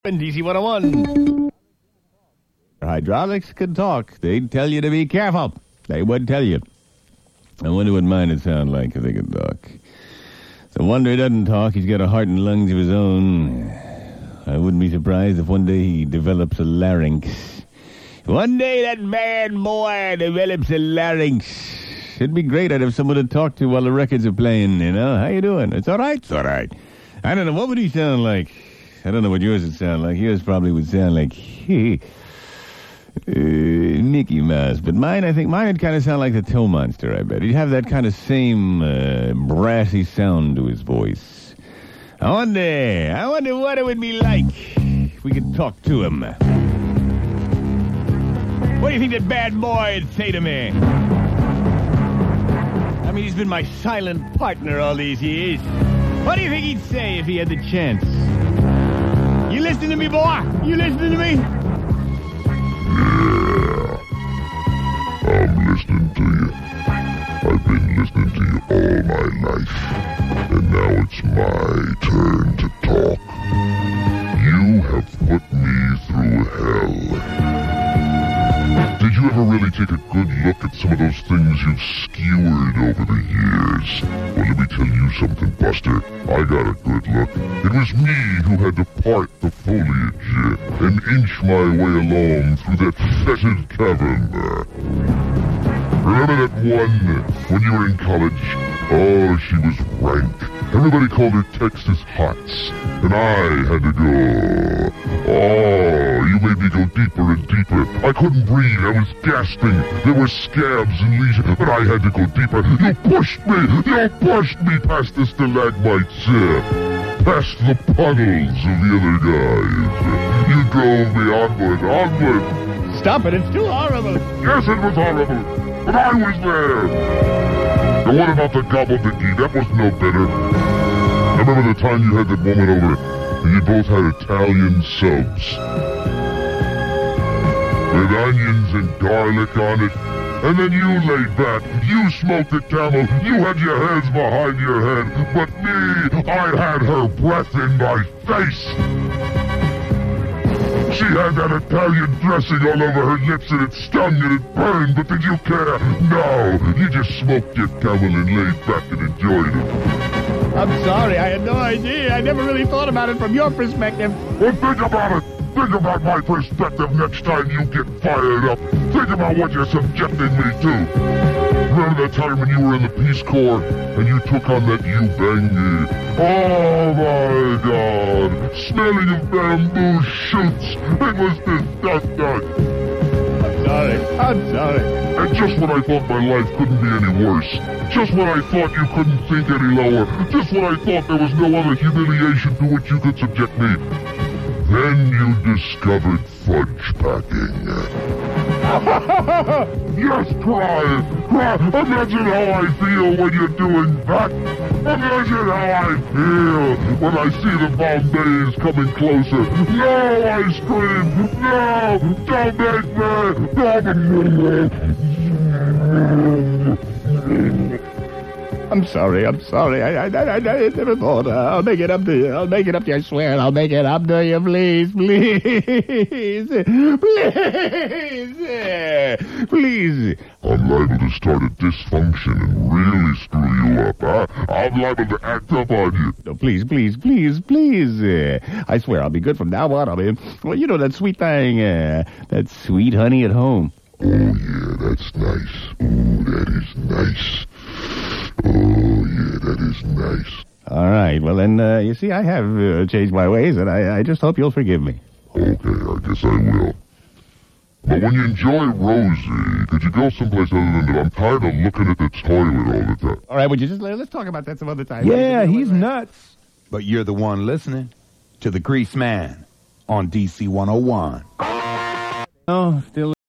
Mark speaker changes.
Speaker 1: DC 101. Hydraulics can talk. They'd tell you to be careful. They would tell you. I wonder what mine would sound like if they could talk. It's a wonder he doesn't talk. He's got a heart and lungs of his own. I wouldn't be surprised if one day he develops a larynx. One day that bad boy develops a larynx. It'd be great. I'd have someone to talk to while the records are playing, you know. How you doing? It's all right. It's all right. I don't know. What would he sound like? I don't know what yours would sound like. Yours probably would sound like Mickey Mouse. But mine, I think mine would kind of sound like the Toe Monster, I bet. He'd have that kind of same brassy sound to his voice. I wonder what it would be like if we could talk to him. What do you think that bad boy would say to me? I mean, he's been my silent partner all these years. What do you think he'd say if he had the chance? You listening to me, boy? You listening to me?
Speaker 2: Yeah, I'm listening to you. I've been listening to you all my life, and now it's my turn to talk. You have put me through hell. Did you ever really take a good look at some of those things you've skewered over the years? Well, let me tell you something, Buster. I got a good look. It was me who had to part the foliage and inch my way along through that fetid cavern. Remember that one when you were in college? Oh, she was rank. Everybody called her Texas Hots. And I had to go. Oh, you made me go deeper and deeper. I couldn't breathe. I was gasping. There were scabs and lesions, but I had to go deeper. You pushed me past the stalagmites, past the puddles of the other guys. You drove me onward.
Speaker 1: Stop it, it's too horrible.
Speaker 2: Yes, it was horrible, but I was there. And what about the gobbledygook? That was no better. I remember the time you had that woman over, and you both had Italian subs. With onions and garlic on it. And then you laid back. You smoked a Camel. You had your hands behind your head. But me, I had her breath in my face. She had that Italian dressing all over her lips and it stung and it burned, but did you care? No, you just smoked your Camel and laid back and enjoyed it.
Speaker 1: I'm sorry, I had no idea. I never really thought about it from your perspective.
Speaker 2: Well, think about it. Think about my perspective next time you get fired up. Think about what you're subjecting me to. Remember that time when you were in the Peace Corps and you took on that Ubangi? Oh my God! Smelling of bamboo shoots! It was disgusting!
Speaker 1: I'm sorry.
Speaker 2: And just when I thought my life couldn't be any worse, just when I thought you couldn't think any lower, just when I thought there was no other humiliation to which you could subject me, then you discovered fudge packing. Yes, cry! Imagine how I feel when you're doing that! Imagine how I feel when I see the Bombays coming closer! No, I scream! No! Don't make me!
Speaker 1: I'm sorry. I never thought. I'll make it up to you. I swear. I'll make it up to you. Please.
Speaker 2: I'm liable to start a dysfunction and really screw you up, huh? I'm liable to act up on you.
Speaker 1: No, please. I swear I'll be good from now on. I mean, well, you know that sweet thing, that sweet honey at home.
Speaker 2: Oh, yeah, that's nice. Ooh, that is nice. Oh, yeah, that is nice.
Speaker 1: All right. Well, then, you see, I have changed my ways, and I just hope you'll forgive me.
Speaker 2: Okay, I guess I will. But when you enjoy Rosie, could you go someplace other than that? I'm tired of looking at the toilet all the time.
Speaker 1: All right, would you just let's talk about that some other time?
Speaker 3: Yeah, he's nuts. But you're the one listening to the Grease Man on DC 101.
Speaker 1: Oh, still